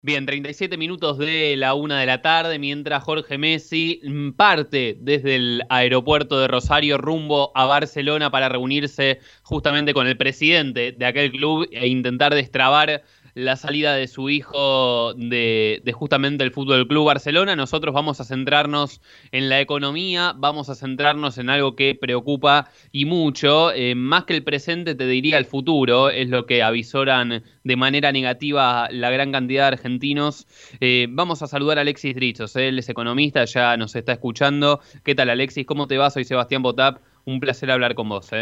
Bien, 37 minutos de la 1 de la tarde, mientras Jorge Messi parte desde el aeropuerto de Rosario rumbo a Barcelona para reunirse justamente con el presidente de aquel club e intentar destrabar la salida de su hijo de justamente el Fútbol Club Barcelona. Nosotros vamos a centrarnos en la economía, vamos a centrarnos en algo que preocupa y mucho, más que el presente, te diría el futuro, es lo que avisoran de manera negativa la gran cantidad de argentinos. Vamos a saludar a Alexis Dritzos, él es economista, ya nos está escuchando. ¿Qué tal, Alexis? ¿Cómo te va? Soy Sebastián Botap, un placer hablar con vos.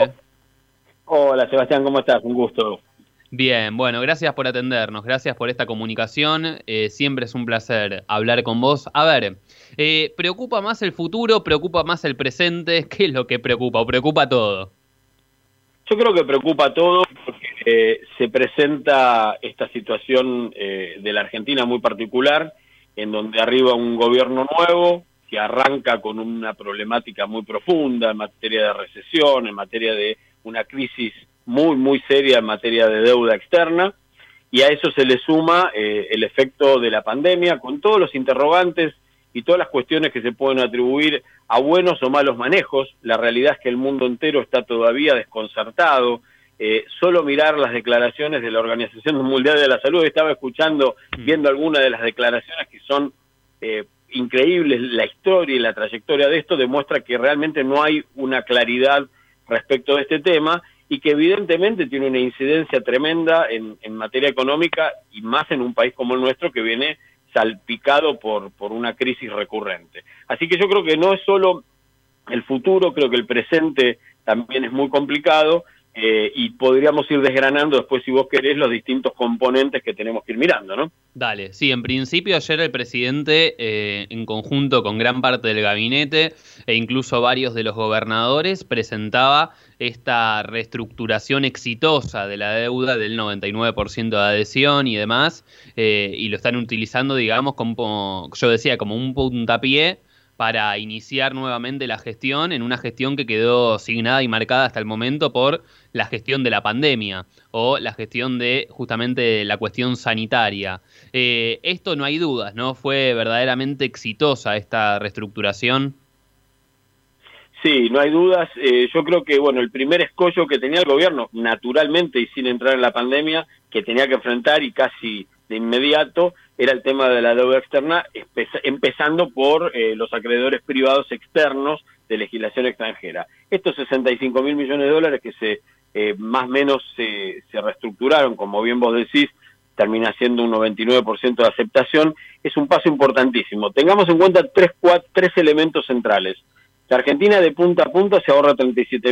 Hola Sebastián, ¿cómo estás? Un gusto. Bien, bueno, gracias por atendernos, gracias por esta comunicación, siempre es un placer hablar con vos. A ver, ¿preocupa más el futuro, preocupa más el presente? ¿Qué es lo que preocupa o preocupa todo? Yo creo que preocupa todo porque se presenta esta situación de la Argentina muy particular, en donde arriba un gobierno nuevo que arranca con una problemática muy profunda en materia de recesión, en materia de una crisis muy seria en materia de deuda externa, y a eso se le suma el efecto de la pandemia, con todos los interrogantes y todas las cuestiones que se pueden atribuir a buenos o malos manejos. La realidad es que el mundo entero está todavía desconcertado. Solo mirar las declaraciones de la Organización Mundial de la Salud, estaba escuchando, viendo algunas de las declaraciones que son increíbles, la historia y la trayectoria de esto demuestra que realmente no hay una claridad respecto de este tema, y que evidentemente tiene una incidencia tremenda en materia económica, y más en un país como el nuestro que viene salpicado por una crisis recurrente. Así que yo creo que no es solo el futuro, creo que el presente también es muy complicado, y podríamos ir desgranando después, si vos querés, los distintos componentes que tenemos que ir mirando, ¿no? Dale, sí, en principio ayer el presidente, en conjunto con gran parte del gabinete e incluso varios de los gobernadores, presentaba esta reestructuración exitosa de la deuda del 99% de adhesión y demás, y lo están utilizando, digamos, como yo decía, como un puntapié para iniciar nuevamente la gestión, en una gestión que quedó signada y marcada hasta el momento por la gestión de la pandemia o la gestión de justamente la cuestión sanitaria. Esto no hay dudas, ¿no? Fue verdaderamente exitosa esta reestructuración. Sí, no hay dudas. Yo creo que, bueno, el primer escollo que tenía el gobierno, naturalmente y sin entrar en la pandemia, que tenía que enfrentar y casi de inmediato, era el tema de la deuda externa, empezando por los acreedores privados externos de legislación extranjera. Estos 65.000 millones de dólares que más o menos se reestructuraron, como bien vos decís, termina siendo un 99% de aceptación, es un paso importantísimo. Tengamos en cuenta tres elementos centrales. La Argentina de punta a punta se ahorra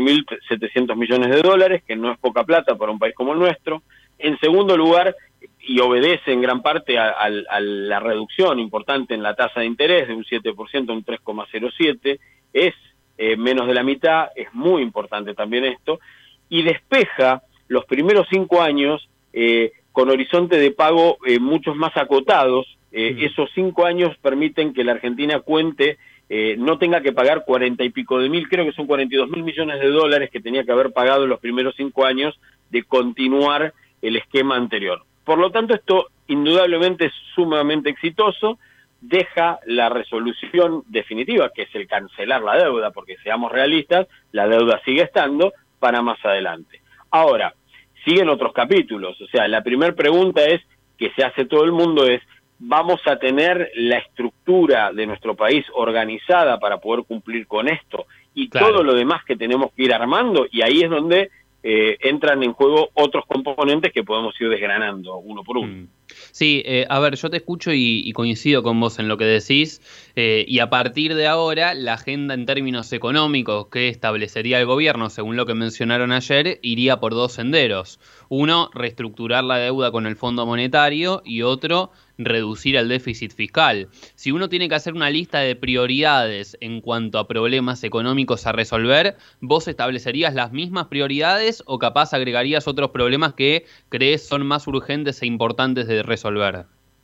37.700 millones de dólares, que no es poca plata para un país como el nuestro. En segundo lugar, y obedece en gran parte a la reducción importante en la tasa de interés de un 7% a un 3,07, es menos de la mitad, es muy importante también esto, y despeja los primeros 5 años con horizonte de pago muchos más acotados. Esos 5 años permiten que la Argentina cuente, no tenga que pagar 40 y pico de mil, creo que son 42.000 millones de dólares que tenía que haber pagado en los primeros 5 años de continuar el esquema anterior. Por lo tanto, esto indudablemente es sumamente exitoso, deja la resolución definitiva, que es el cancelar la deuda, porque seamos realistas, la deuda sigue estando para más adelante. Ahora, siguen otros capítulos, o sea, la primera pregunta es, que se hace todo el mundo, es: ¿vamos a tener la estructura de nuestro país organizada para poder cumplir con esto? Y todo Claro. lo demás que tenemos que ir armando, y ahí es donde entran en juego otros componentes que podemos ir desgranando uno por uno. Sí, a ver, yo te escucho y coincido con vos en lo que decís, y a partir de ahora la agenda en términos económicos que establecería el gobierno, según lo que mencionaron ayer, iría por dos senderos. Uno, reestructurar la deuda con el Fondo Monetario, y otro, reducir el déficit fiscal. Si uno tiene que hacer una lista de prioridades en cuanto a problemas económicos a resolver, ¿vos establecerías las mismas prioridades o capaz agregarías otros problemas que crees son más urgentes e importantes de resolver?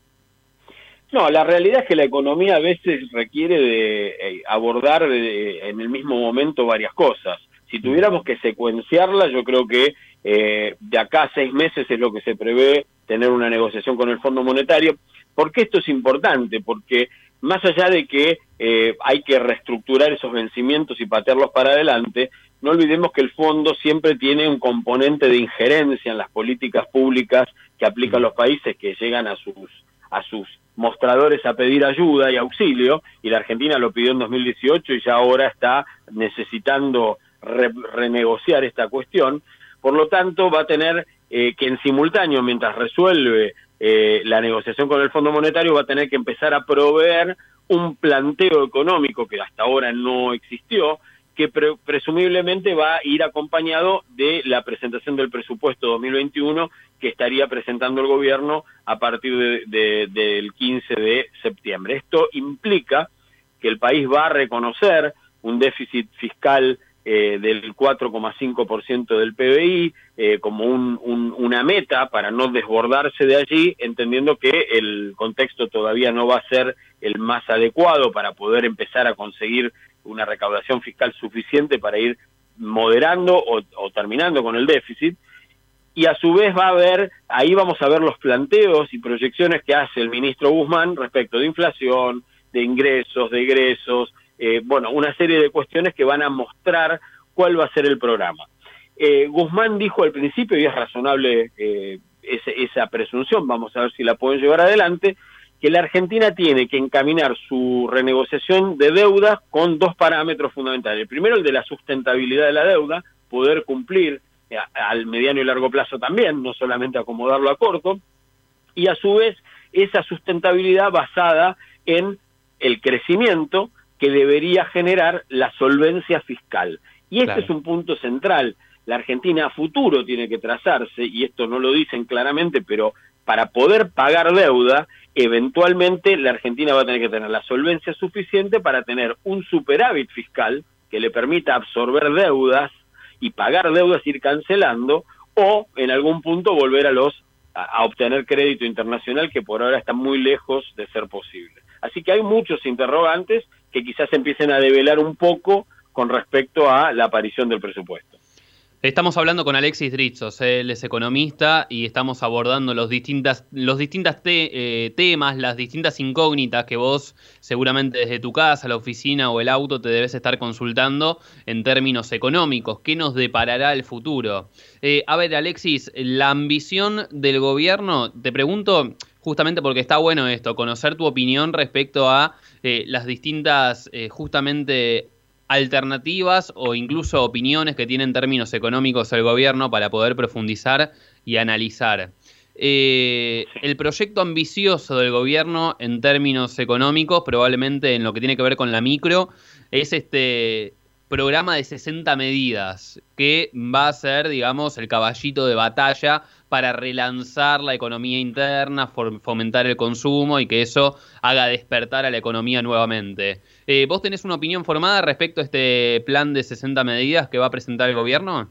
No, la realidad es que la economía a veces requiere de abordar en el mismo momento varias cosas. Si Mm. tuviéramos que secuenciarla, yo creo que de acá a 6 meses es lo que se prevé tener una negociación con el Fondo Monetario. ¿Por qué esto es importante? Porque más allá de que hay que reestructurar esos vencimientos y patearlos para adelante, no olvidemos que el fondo siempre tiene un componente de injerencia en las políticas públicas que aplican los países que llegan a sus mostradores a pedir ayuda y auxilio, y la Argentina lo pidió en 2018 y ya ahora está necesitando renegociar esta cuestión. Por lo tanto, va a tener que en simultáneo, mientras resuelve la negociación con el Fondo Monetario, va a tener que empezar a proveer un planteo económico que hasta ahora no existió, que presumiblemente va a ir acompañado de la presentación del presupuesto 2021 que estaría presentando el gobierno a partir del 15 de septiembre. Esto implica que el país va a reconocer un déficit fiscal del 4,5% del PBI como una meta para no desbordarse de allí, entendiendo que el contexto todavía no va a ser el más adecuado para poder empezar a conseguir una recaudación fiscal suficiente para ir moderando o terminando con el déficit. Y a su vez ahí vamos a ver los planteos y proyecciones que hace el ministro Guzmán respecto de inflación, de ingresos, de egresos, una serie de cuestiones que van a mostrar cuál va a ser el programa. Guzmán dijo al principio, y es razonable esa presunción, vamos a ver si la pueden llevar adelante, que la Argentina tiene que encaminar su renegociación de deuda con dos parámetros fundamentales. El primero, el de la sustentabilidad de la deuda, poder cumplir al mediano y largo plazo también, no solamente acomodarlo a corto, y a su vez esa sustentabilidad basada en el crecimiento que debería generar la solvencia fiscal. Y este es un punto central. La Argentina a futuro tiene que trazarse, y esto no lo dicen claramente, pero para poder pagar deuda, eventualmente la Argentina va a tener que tener la solvencia suficiente para tener un superávit fiscal que le permita absorber deudas y pagar deudas, ir cancelando, o en algún punto volver a obtener crédito internacional, que por ahora está muy lejos de ser posible. Así que hay muchos interrogantes que quizás empiecen a develar un poco con respecto a la aparición del presupuesto. Estamos hablando con Alexis Dritsos, él es economista y estamos abordando los distintos temas, las distintas incógnitas que vos seguramente desde tu casa, la oficina o el auto te debes estar consultando en términos económicos. ¿Qué nos deparará el futuro? A ver, Alexis, la ambición del gobierno, te pregunto justamente porque está bueno esto, conocer tu opinión respecto a las distintas justamente alternativas o incluso opiniones que tiene en términos económicos el gobierno para poder profundizar y analizar. El proyecto ambicioso del gobierno en términos económicos, probablemente en lo que tiene que ver con la micro, es este programa de 60 medidas que va a ser, digamos, el caballito de batalla para relanzar la economía interna, fomentar el consumo y que eso haga despertar a la economía nuevamente. ¿Vos tenés una opinión formada respecto a este plan de 60 medidas que va a presentar el gobierno?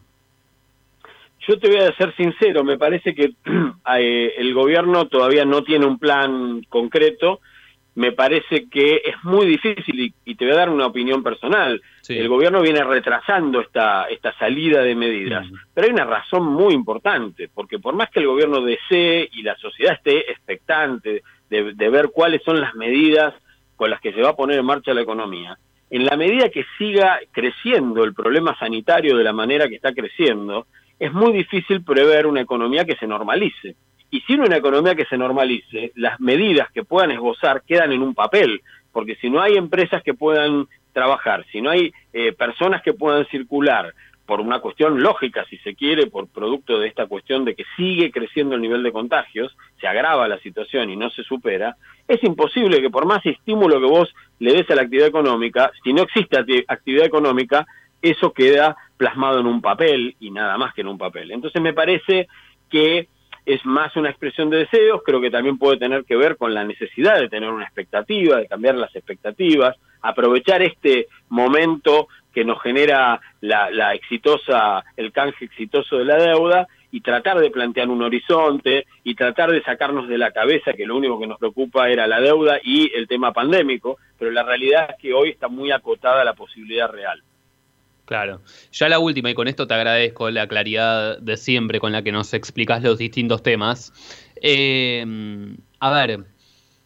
Yo te voy a ser sincero, me parece que el gobierno todavía no tiene un plan concreto. Me parece que es muy difícil, y te voy a dar una opinión personal. Sí. El gobierno viene retrasando esta salida de medidas, pero hay una razón muy importante, porque por más que el gobierno desee y la sociedad esté expectante de ver cuáles son las medidas con las que se va a poner en marcha la economía, en la medida que siga creciendo el problema sanitario de la manera que está creciendo, es muy difícil prever una economía que se normalice. Y sin una economía que se normalice, las medidas que puedan esbozar quedan en un papel, porque si no hay empresas que puedan trabajar, si no hay personas que puedan circular, por una cuestión lógica, si se quiere, por producto de esta cuestión de que sigue creciendo el nivel de contagios, se agrava la situación y no se supera, es imposible que por más estímulo que vos le des a la actividad económica, si no existe actividad económica, eso queda plasmado en un papel y nada más que en un papel. Entonces me parece que es más una expresión de deseos, creo que también puede tener que ver con la necesidad de tener una expectativa, de cambiar las expectativas, aprovechar este momento que nos genera el canje exitoso de la deuda y tratar de plantear un horizonte y tratar de sacarnos de la cabeza que lo único que nos preocupa era la deuda y el tema pandémico, pero la realidad es que hoy está muy acotada la posibilidad real. Claro. Ya la última, y con esto te agradezco la claridad de siempre con la que nos explicás los distintos temas. A ver,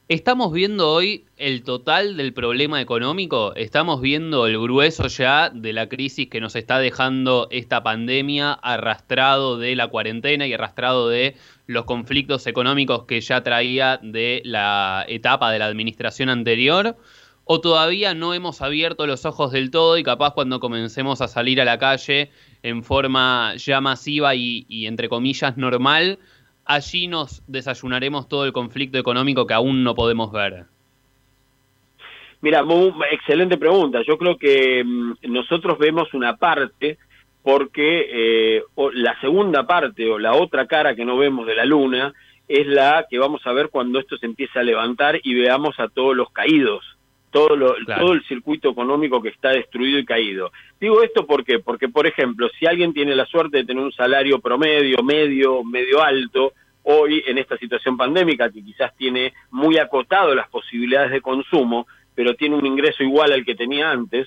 ¿Estamos viendo hoy el total del problema económico? ¿Estamos viendo el grueso ya de la crisis que nos está dejando esta pandemia, arrastrado de la cuarentena y arrastrado de los conflictos económicos que ya traía de la etapa de la administración anterior? ¿O todavía no hemos abierto los ojos del todo y capaz cuando comencemos a salir a la calle en forma ya masiva y entre comillas normal, allí nos desayunaremos todo el conflicto económico que aún no podemos ver? Mira, excelente pregunta. Yo creo que nosotros vemos una parte porque la segunda parte o la otra cara que no vemos de la luna es la que vamos a ver cuando esto se empiece a levantar y veamos a todos los caídos, Claro. todo el circuito económico que está destruido y caído. Digo esto ¿por qué? Porque, por ejemplo, si alguien tiene la suerte de tener un salario promedio, medio alto, hoy en esta situación pandémica que quizás tiene muy acotado las posibilidades de consumo, pero tiene un ingreso igual al que tenía antes,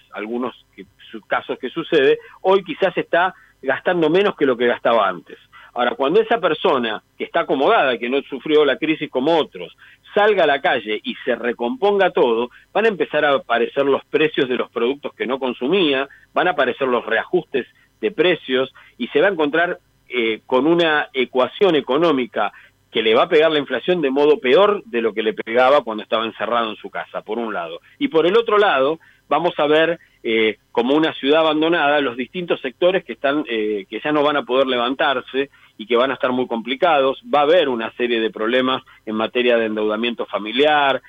casos que sucede, hoy quizás está gastando menos que lo que gastaba antes. Ahora, cuando esa persona que está acomodada, que no sufrió la crisis como otros, salga a la calle y se recomponga todo, van a empezar a aparecer los precios de los productos que no consumía, van a aparecer los reajustes de precios y se va a encontrar con una ecuación económica que le va a pegar la inflación de modo peor de lo que le pegaba cuando estaba encerrado en su casa, por un lado. Y por el otro lado, vamos a ver como una ciudad abandonada los distintos sectores que ya no van a poder levantarse y que van a estar muy complicados. Va a haber una serie de problemas en materia de endeudamiento familiar,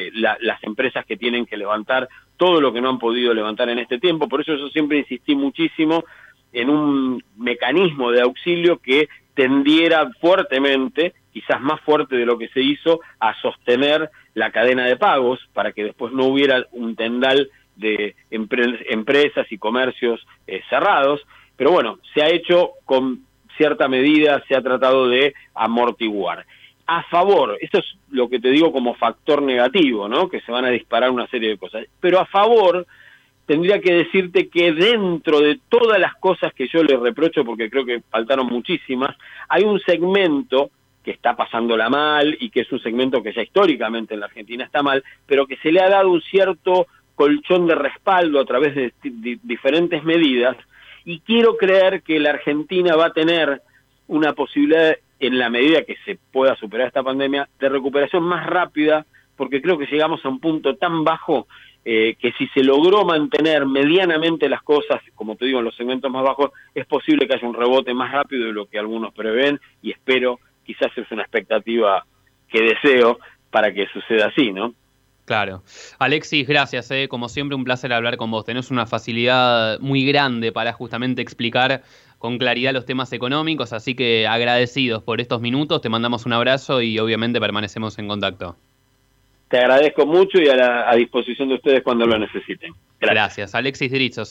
las empresas que tienen que levantar todo lo que no han podido levantar en este tiempo. Por eso yo siempre insistí muchísimo en un mecanismo de auxilio que tendiera fuertemente, quizás más fuerte de lo que se hizo, a sostener la cadena de pagos para que después no hubiera un tendal de empresas y comercios cerrados. Pero bueno, se ha hecho con cierta medida, se ha tratado de amortiguar. A favor, esto es lo que te digo como factor negativo, ¿no? Que se van a disparar una serie de cosas. Pero a favor, tendría que decirte que dentro de todas las cosas que yo le reprocho, porque creo que faltaron muchísimas, hay un segmento que está pasándola mal y que es un segmento que ya históricamente en la Argentina está mal, pero que se le ha dado un cierto colchón de respaldo a través de diferentes medidas, y quiero creer que la Argentina va a tener una posibilidad, en la medida que se pueda superar esta pandemia, de recuperación más rápida, porque creo que llegamos a un punto tan bajo que si se logró mantener medianamente las cosas, como te digo, en los segmentos más bajos, es posible que haya un rebote más rápido de lo que algunos prevén, y espero, quizás es una expectativa que deseo para que suceda así, ¿no? Claro. Alexis, gracias. Como siempre, un placer hablar con vos. Tenés una facilidad muy grande para justamente explicar con claridad los temas económicos, así que agradecidos por estos minutos, te mandamos un abrazo y obviamente permanecemos en contacto. Te agradezco mucho y a disposición de ustedes cuando lo necesiten. Gracias. Alexis Dritzos,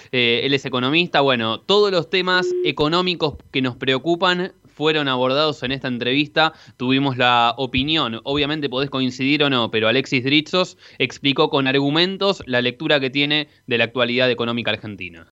él es economista. Bueno, todos los temas económicos que nos preocupan fueron abordados en esta entrevista. Tuvimos la opinión, obviamente podés coincidir o no, pero Alexis Dritzos explicó con argumentos la lectura que tiene de la actualidad económica argentina.